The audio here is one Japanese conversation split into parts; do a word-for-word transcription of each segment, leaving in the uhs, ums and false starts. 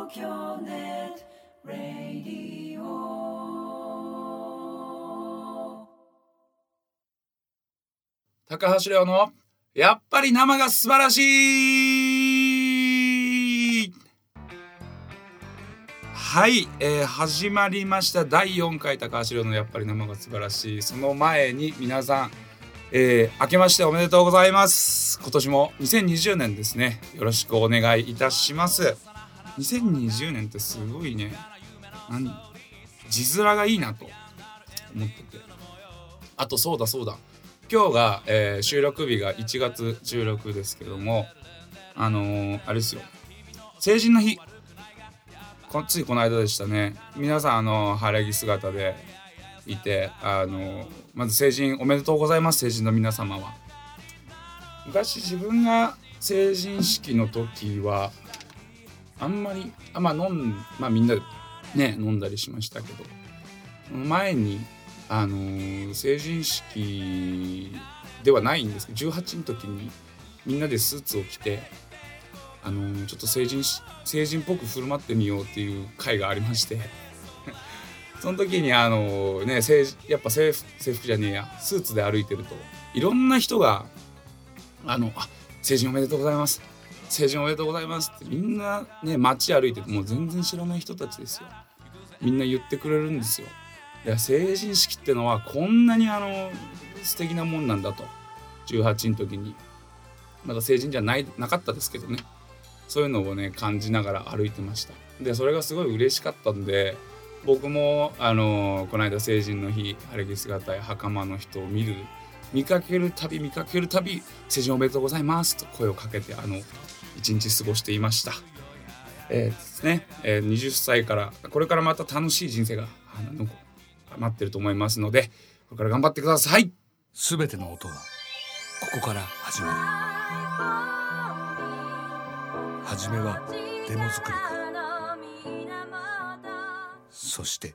東京ネットラディオ。 高橋亮のやっぱり生が素晴らしい。はい、えー、始まりましただいよんかい高橋亮のやっぱり生が素晴らしい。その前に皆さん、えー、明けましておめでとうございます。今年もにせんにじゅうねんですね、よろしくお願いいたします。にせんにじゅうねんってすごいね、なん字面がいいなと思ってて、あとそうだそうだ今日が、えー、収録日がいちがつじゅうろくですけども、あのー、あれですよ、成人の日、こついこの間でしたね。皆さんあの晴れ着姿でいて、あのまず成人おめでとうございます。成人の皆様は。昔自分が成人式の時はあんまりあまあ飲んまあみんなでね飲んだりしましたけど、その前にあの成人式ではないんですけど、じゅうはちの時にみんなでスーツを着て、あのちょっと成人し成人っぽく振る舞ってみようっていう会がありましてその時にあのね制やっぱ制服、制服じゃねえやスーツで歩いてるといろんな人があのあ成人おめでとうございます成人おめでとうございますってみんなね街歩いてて、もう全然知らない人たちですよ。みんな言ってくれるんですよ。いや成人式ってのはこんなにあの素敵なもんなんだと。じゅうはちの時にまだ成人じゃないなかったですけどね、そういうのをね感じながら歩いてました。でそれがすごい嬉しかったんで、僕もあのこの間成人の日晴れ着姿や袴の人を見る見かけるたび見かけるたび成人おめでとうございますと声をかけてあの一日過ごしていました。えー、ですね、えー、はたちからこれからまた楽しい人生があの待ってると思いますので、これから頑張ってください。 すべての音はここから始まる。はじめはデモ作りから、そして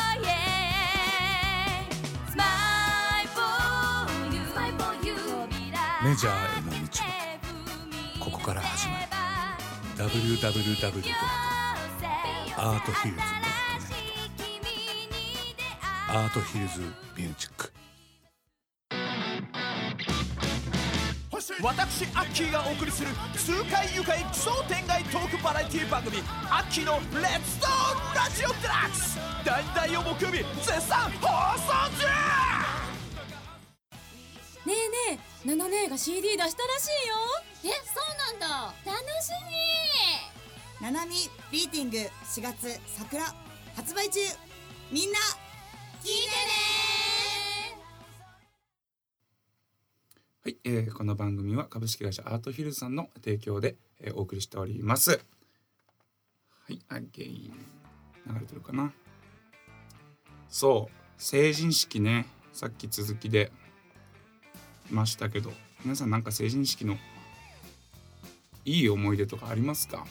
メジャーへの道はここから始まる。 ダブリューダブリューダブリュー ドットアートヒルズ ドットネット アートヒルズミュージック。 私アッキーがお送りする痛快愉快奇想天外トークバラエティ番組アッキーのレッツトーンラジオデラックス、だいだいよ木曜日絶賛放送中。 ねえねえ、ナナ姉が シーディー 出したらしいよ。 え、そうなんだ。楽しみ。 ナナミビーティングしがつ桜発売中。みんな聞いてね。 はい、えー、この番組は株式会社アートヒルズさんの提供で、えー、お送りしております。はい、あげい流れてるかな。そう成人式ね、さっき続きでましたけど、皆さんなんか成人式のいい思い出とかありますか？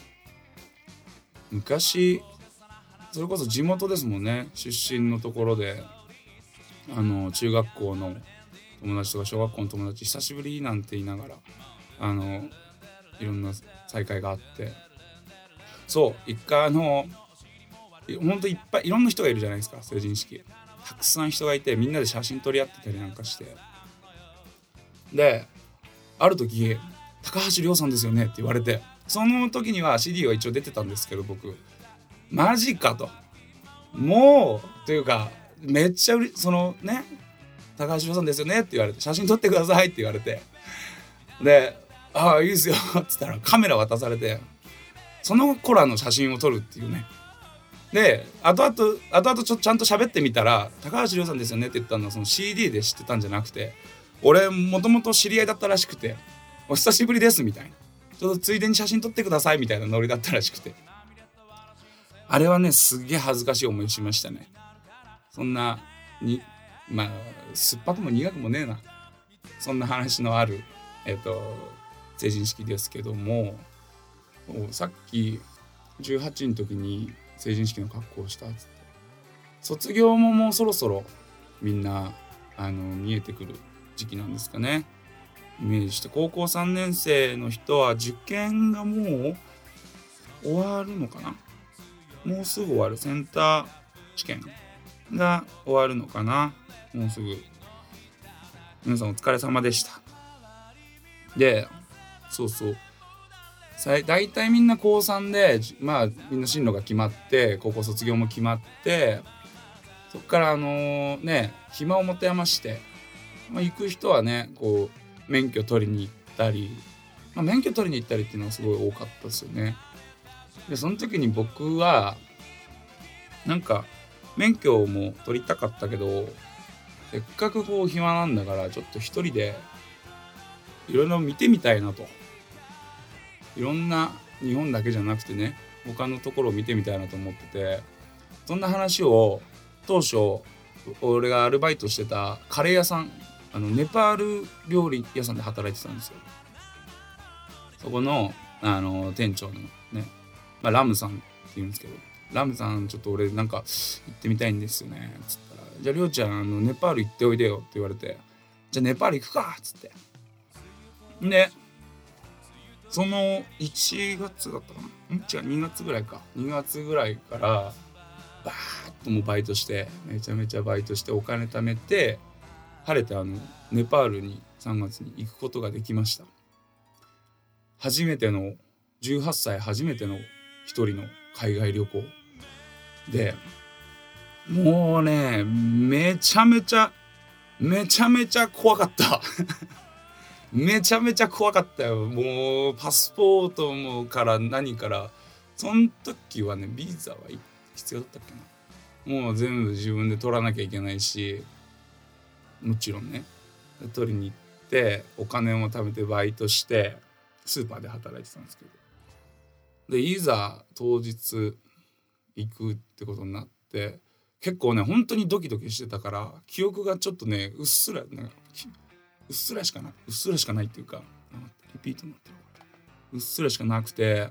昔それこそ地元ですもんね、出身のところであの中学校の友達とか小学校の友達久しぶりなんて言いながらあのいろんな再会があって、そう一回あのほんといっぱいいろんな人がいるじゃないですか。成人式たくさん人がいてみんなで写真撮り合ってたりなんかして、である時高橋亮さんですよねって言われて、その時には シーディー は一応出てたんですけど、僕マジかと、もうというかめっちゃうれそのね高橋亮さんですよねって言われて、写真撮ってくださいって言われて、でああいいですよっつったらカメラ渡されて、その子らの写真を撮るっていうね。で後々後々ちょっとちゃんと喋ってみたら高橋亮さんですよねって言ったのはその シーディー で知ってたんじゃなくて、俺もともと知り合いだったらしくて、お久しぶりですみたいな、ちょっとついでに写真撮ってくださいみたいなノリだったらしくて、あれはねすげえ恥ずかしい思いしましたね。そんなにまあ酸っぱくも苦くもねえな、そんな話のあるえっと成人式ですけども、さっきじゅうはちの時に成人式の格好をしたっつって、卒業ももうそろそろみんなあの見えてくる時期なんですかね。イメージして、高校さんねん生の人は受験がもう終わるのかな、 もうすぐ終わるセンター試験が終わるのかな。もうすぐ。皆さんお疲れ様でした。で、そうそうだいたいみんな高さんでまあみんな進路が決まって高校卒業も決まって、そっからあのー、ね暇を持て余して、まあ、行く人はねこう免許取りに行ったり、まあ、免許取りに行ったりっていうのはすごい多かったですよね。でその時に僕はなんか免許も取りたかったけど、せっかくこう暇なんだからちょっと一人でいろいろ見てみたいなと、いろんな日本だけじゃなくてね他のところを見てみたいなと思ってて、そんな話を当初俺がアルバイトしてたカレー屋さん、あのネパール料理屋さんで働いてたんですよ。そこのあの店長のね、まあ、ラムさんって言うんですけど、ラムさんちょっと俺なんか行ってみたいんですよねつったら、じゃありょうちゃんあのネパール行っておいでよって言われて、じゃあネパール行くかっつって、でそのいちがつだったかな、ん違うにがつぐらいか、にがつぐらいからバーッともうバイトして、めちゃめちゃバイトしてお金貯めて、晴れてあのネパールにさんがつに行くことができました。初めてのじゅうはっさい初めての一人の海外旅行で、もうねめちゃめちゃめちゃめちゃ怖かっためちゃめちゃ怖かったよ。もうパスポートもから何から、その時はねビザは必要だったっけな、もう全部自分で取らなきゃいけないし、もちろんね取りに行ってお金も貯めてバイトしてスーパーで働いてたんですけど、でいざ当日行くってことになって、結構ね本当にドキドキしてたから記憶がちょっとねうっすらなんかうっすらしかないうっすらしかないっていうか、リピートになってる、うっすらしかなくて、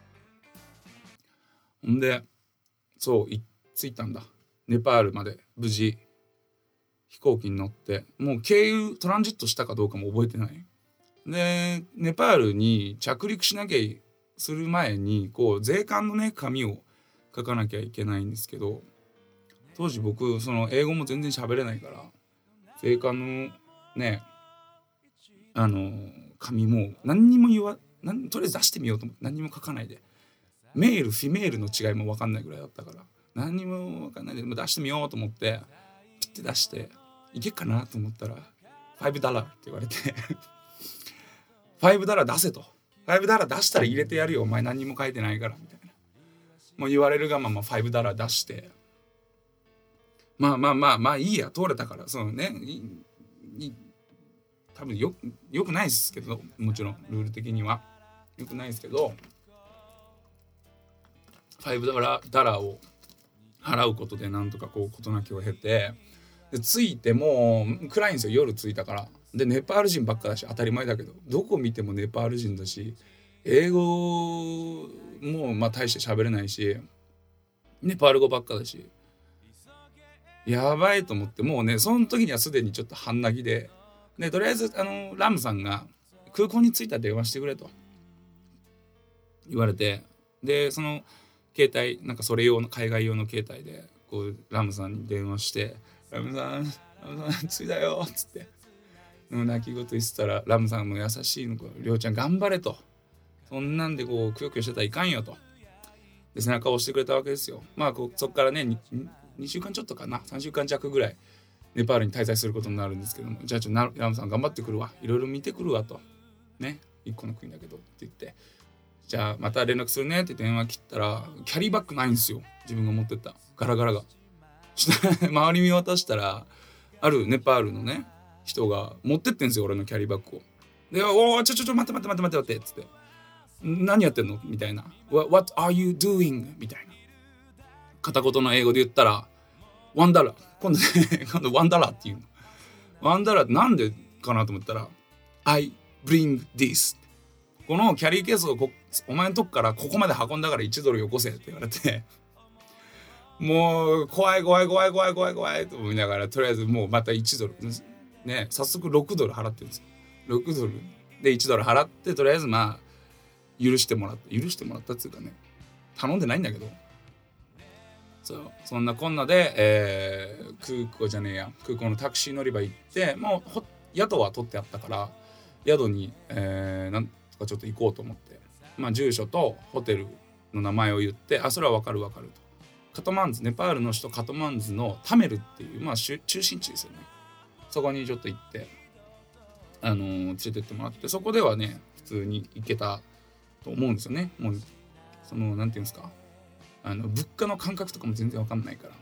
ほんでそうい着いたんだ、ネパールまで無事飛行機に乗って、もう経由トランジットしたかどうかも覚えてない。でネパールに着陸しなきゃする前にこう税関のね紙を書かなきゃいけないんですけど、当時僕その英語も全然喋れないから税関のねあの紙も何にも言わなんとりあえず出してみようと思って何にも書かないで、メールフィメールの違いも分かんないぐらいだったから何にも分かんないで出してみようと思ってピッて出していけっかなと思ったらファイブダラーって言われてファイブダラー出せと、ファイブダラー出したら入れてやるよお前何にも書いてないからみたいな、もう言われるがままファイブダラー出して、まあまあまあまあいいや通れたから、そのねいい多分よよくないですけど、もちろんルール的にはよくないですけど、ファイブダラーダラーを払うことでなんとかこう事なきを経て、で着いてもう暗いんですよ、夜着いたから。でネパール人ばっかだし当たり前だけど、どこ見てもネパール人だし英語もまあ大して喋れないしネパール語ばっかだし、やばいと思って、もうねその時にはすでにちょっと半泣きで、でとりあえずあのラムさんが空港に着いたら電話してくれと言われて、でその携帯なんかそれ用の海外用の携帯でこうラムさんに電話して、ラムさんラムさん着いたよっつって泣き言言ってたら、ラムさんも優しいのか、りょうちゃん頑張れと、そんなんでこうくよくよしてたらいかんよと、で背中を押してくれたわけですよ。まあこうそっからね に, にしゅうかんちょっとかなさんしゅうかん弱ぐらいネパールに滞在することになるんですけども、じゃあちょっとラムさん頑張ってくるわ、いろいろ見てくるわとね、一個の国だけどって言って、じゃあまた連絡するねって電話切ったらキャリーバッグないんですよ、自分が持ってったガラガラが。したら周り見渡したらあるネパールのね人が持ってってんですよ、俺のキャリーバッグを。で、おーちょちょちょ待って待って待って待って待ってっつって、何やってんのみたいな、 What are you doing? みたいな片言の英語で言ったらワンダラー、今度ね今度ワンダラーっていうの、ワンダラーってなんでかなと思ったら I bring this、 このキャリーケースをこお前のとこからここまで運んだからいちドルよこせって言われて、もう怖い怖い怖い怖い怖い怖いと思いながら、とりあえずもうまたいちドルね、早速ろくドル払ってるんですよ。ろくドルでいちドル払って、とりあえずまあ許してもらった許してもらったっていうかね、頼んでないんだけどそうそんなこんなで、えー、空港じゃねえや空港のタクシー乗り場行って、もうほ宿は取ってあったから宿に、えー、なんとかちょっと行こうと思って、まあ、住所とホテルの名前を言って、あそれは分かる分かると。カトマンズ、ネパールの首都カトマンズのタメルっていう、まあ、中心地ですよね。そこにちょっと行って、あのー、連れてってもらって、そこではね普通に行けたと思うんですよね。もうそのなんていうんですか、あの物価の感覚とかも全然分かんないから。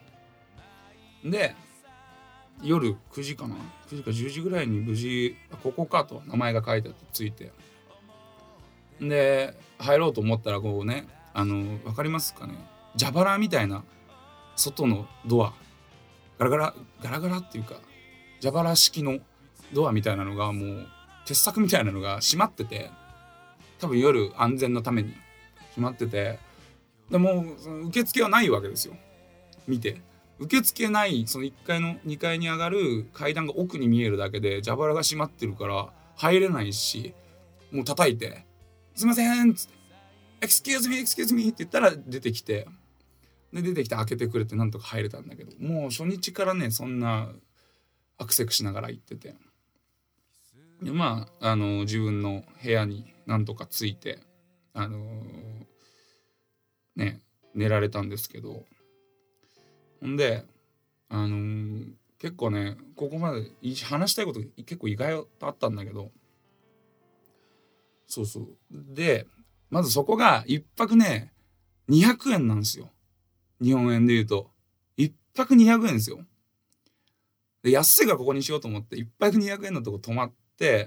で夜くじかなくじかじゅうじぐらいに無事ここかと名前が書いてあってついて、で入ろうと思ったらこうね、あの分かりますかね、蛇腹みたいな外のドア、ガラガラガラガラっていうか蛇腹式のドアみたいなのがもう鉄柵みたいなのが閉まってて、多分夜安全のために閉まってて、でもその受付はないわけですよ。見て受付ない、そのいっかいのにかいに上がる階段が奥に見えるだけで蛇腹が閉まってるから入れないし、もう叩いてすいませんっつって excuse me excuse me って言ったら出てきて、で出てきて開けてくれてなんとか入れたんだけど、もう初日からねそんなアクセクしながら行ってて、でまああの自分の部屋になんとかついてあのー、ね寝られたんですけど、ほんであのー、結構ねここまで話したいこと結構意外とあったんだけど、そうそうでまずそこが一泊ねにひゃくえんなんですよ。日本円で言うと一泊にひゃくえんですよ。で安いからここにしようと思って一泊にひゃくえんのとこ泊まって、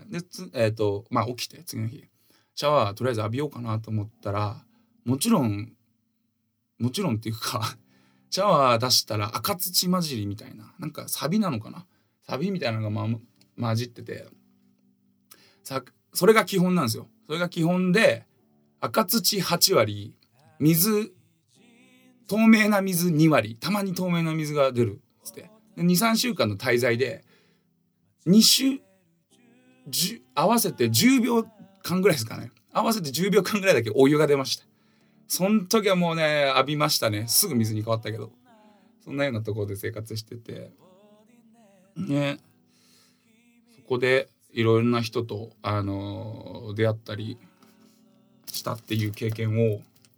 でえっ、ー、とまあ起きて次の日シャワーとりあえず浴びようかなと思ったら、もちろんもちろんっていうかシャワー出したら赤土混じりみたいな、なんかサビなのかな、サビみたいなのが、ま、混じっててさ、それが基本なんですよ。それが基本で赤土はちわり、水透明な水にわり、たまに透明な水が出るっつって、で にさんしゅうかんの滞在でに週合わせてじゅうびょうかんぐらいですかね、合わせてじゅうびょうかんぐらいだけお湯が出ました。そん時はもうね浴びましたね。すぐ水に変わったけど、そんなようなところで生活しててね、そこでいろんな人と、あのー、出会ったりしたっていう経験を、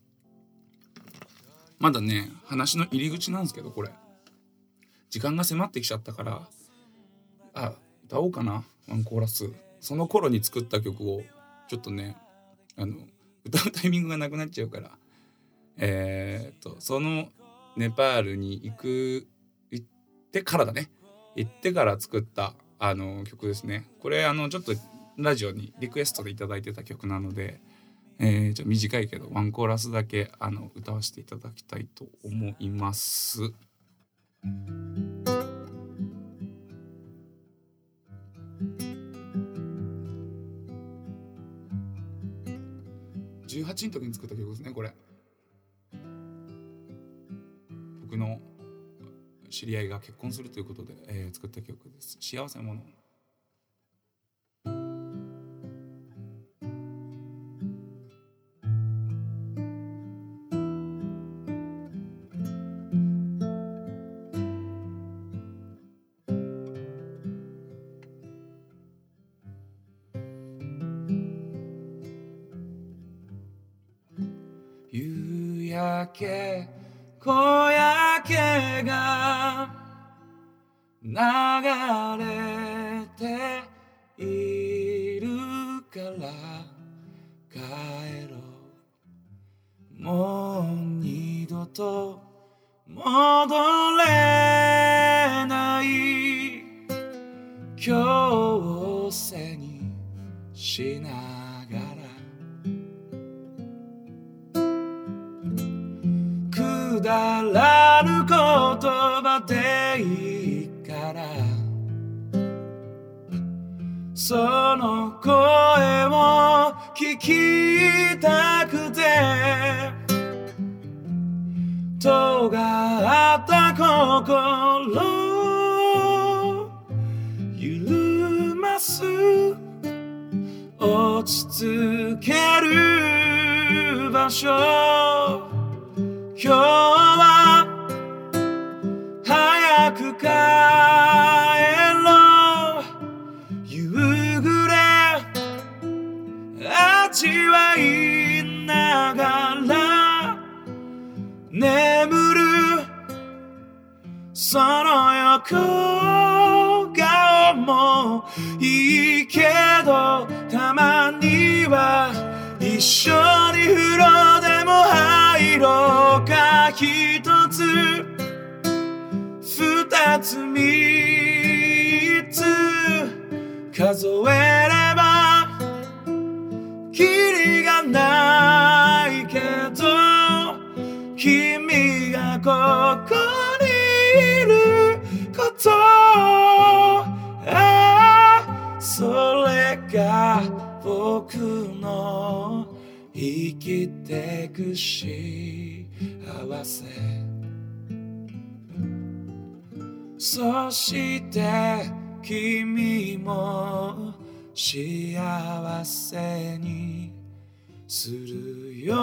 まだね話の入り口なんですけど、これ時間が迫ってきちゃったから、あ歌おうかなワンコーラス。その頃に作った曲をちょっとねあの歌うタイミングがなくなっちゃうから、えー、っとそのネパールに行く行ってからだね行ってから作ったあの曲ですね。これあのちょっとラジオにリクエストでいただいてた曲なので、えー、ちょっと短いけどワンコーラスだけあの歌わせていただきたいと思います。じゅうはちの時に作った曲ですね。これ僕の知り合いが結婚するということで、えー、作った曲です。幸せなもの。夕焼け小焼けが流れているから帰ろう、もう二度と戻れない強制にしながらくだらぬ言葉でいいからその声を聞きたくて尖った心緩ます落ち着ける場所今日は帰ろう夕暮れ味わいながら眠るその横顔もいいけどたまには一緒に風呂でも入ろうか一つ二つ三つ数えればキリがないけど君がここにいることああそれが僕の生きてく幸せそして君も幸せにするよ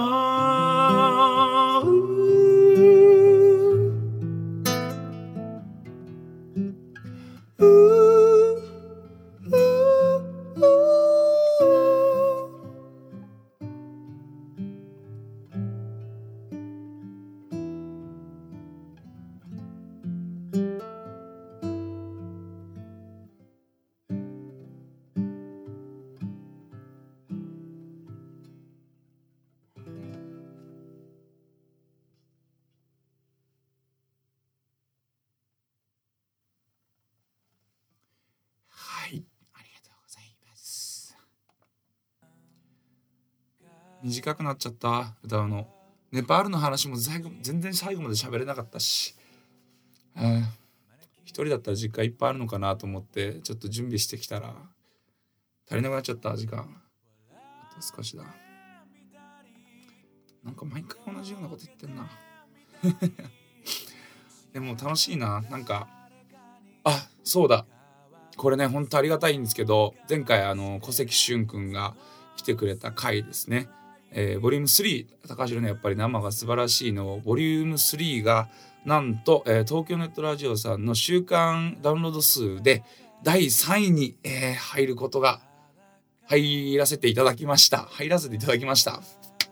短くなっちゃった歌うのネパールの話も最後全然最後まで喋れなかったし、えー、一人だったら時間いっぱいあるのかなと思ってちょっと準備してきたら足りなくなっちゃった時間あと少しだなんか毎回同じようなこと言ってんなでも楽しいななんかあそうだこれね本当ありがたいんですけど前回あの小関俊くんが来てくれた回ですねえー、ボリュームスリー高城のやっぱり生が素晴らしいのボリュームスリーがなんと、えー、東京ネットラジオさんの週間ダウンロード数でだいさんいに、えー、入ることが入らせていただきました入らせていただきました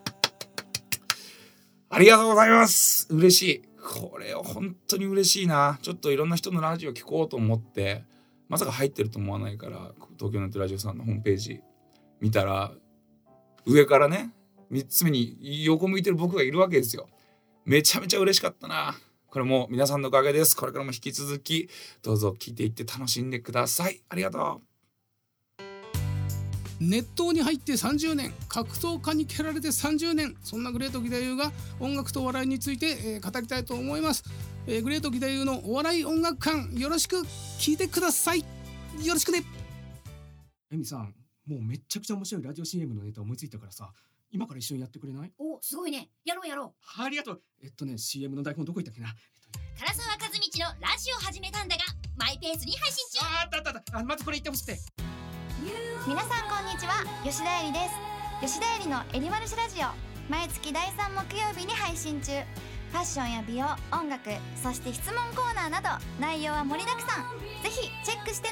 ありがとうございます嬉しいこれ本当に嬉しいなちょっといろんな人のラジオ聞こうと思ってまさか入ってると思わないから東京ネットラジオさんのホームページ見たら上からねみっつめに横向いてる僕がいるわけですよめちゃめちゃ嬉しかったなこれも皆さんのおかげですこれからも引き続きどうぞ聞いていって楽しんでくださいありがとう熱湯に入ってさんじゅうねん格闘家に蹴られてさんじゅうねんそんなグレート義太夫が音楽とお笑いについて、えー、語りたいと思います、えー、グレート義太夫のお笑い音楽館よろしく聞いてくださいよろしくねエミさんもうめっちゃくちゃ面白いラジオ シーエム のネタ思いついたからさ今から一緒にやってくれない？ お、すごいね。やろうやろう。 ありがとう。えっとね シーエム の台本どこ行ったっけな、えっとね、 唐沢和道のラジオ始めたんだがマイペースに配信中。 ああったあったあったあまずこれ言ってほしくて皆さんこんにちは吉田絵里です吉田絵里のエリマルシラジオ毎月だいさん木曜日に配信中ファッションや美容音楽そして質問コーナーなど内容は盛りだくさんぜひチェックしてね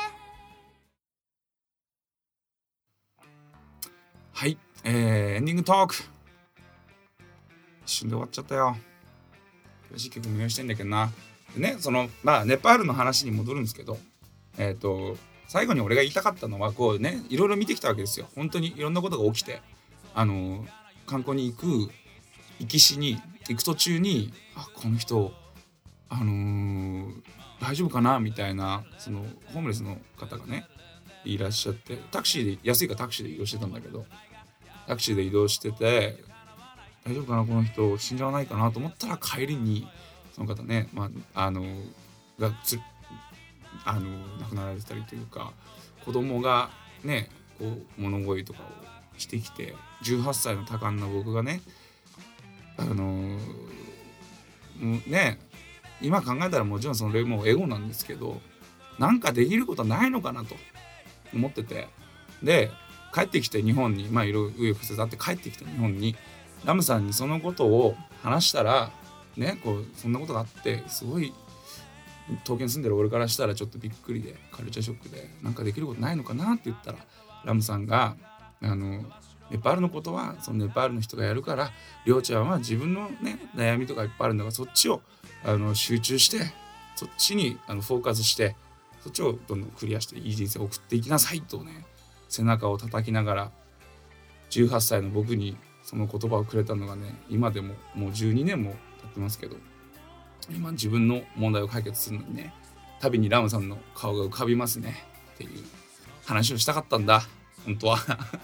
はい、えー、エンディングトーク一瞬で終わっちゃったよ嬉しい曲も用意してんだけどなでねそのまあネパールの話に戻るんですけどえっと最後に俺が言いたかったのはこうねいろいろ見てきたわけですよ本当にいろんなことが起きてあの観光に行く行きしに行く途中にあこの人あのー、大丈夫かなみたいなそのホームレスの方がねいらっしゃってタクシーで安いからタクシーで移動してたんだけどタクシーで移動してて大丈夫かなこの人死んじゃわないかなと思ったら帰りにその方ね、まあ、あのがつあの亡くなられたりというか子供がねこう物乞いとかをしてきてじゅうはっさいの多感な僕がねあのね今考えたらもちろんそれもエゴなんですけどなんかできることはないのかなと思っててで帰ってきて日本にまあいろいろ紆余曲折あって帰ってきて日本にラムさんにそのことを話したらねこうそんなことがあってすごい東京に住んでる俺からしたらちょっとびっくりでカルチャーショックでなんかできることないのかなって言ったらラムさんがあのネパールのことはそのネパールの人がやるからりょうちゃんは自分のね悩みとかいっぱいあるんだからそっちをあの集中してそっちにあのフォーカスしてそっちをどんどんクリアしていい人生を送っていきなさいとね背中を叩きながらじゅうはっさいの僕にその言葉をくれたのがね今でももうじゅうにねんも経ってますけど今自分の問題を解決するのにね旅にラムさんの顔が浮かびますねっていう話をしたかったんだ本当は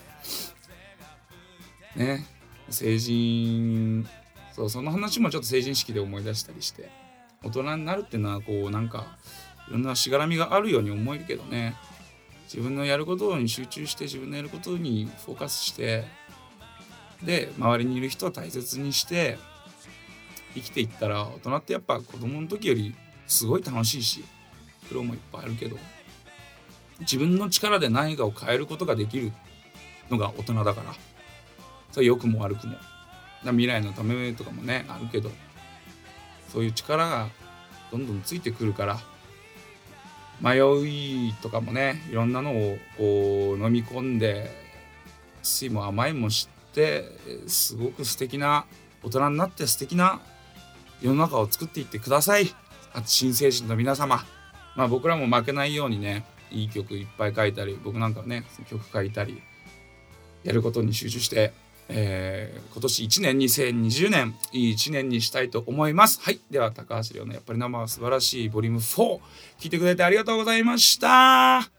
ね成人そうその話もちょっと成人式で思い出したりして大人になるっていうのはこうなんかいろんなしがらみがあるように思えるけどね自分のやることに集中して自分のやることにフォーカスしてで周りにいる人を大切にして生きていったら大人ってやっぱ子供の時よりすごい楽しいし苦労もいっぱいあるけど自分の力で何かを変えることができるのが大人だからそれ良くも悪くも未来のためとかもねあるけどそういう力がどんどんついてくるから迷いとかもねいろんなのをこう飲み込んで酸いも甘いも知ってすごく素敵な大人になって素敵な世の中を作っていってください。あと新成人の皆様、まあ僕らも負けないようにねいい曲いっぱい書いたり僕なんかはね曲書いたりやることに集中して、えー、今年いちねんにせんにじゅうねんいいいちねんにしたいと思います。はい、では高橋亮のやっぱり生は素晴らしいボリュームフォー聞いてくれてありがとうございました。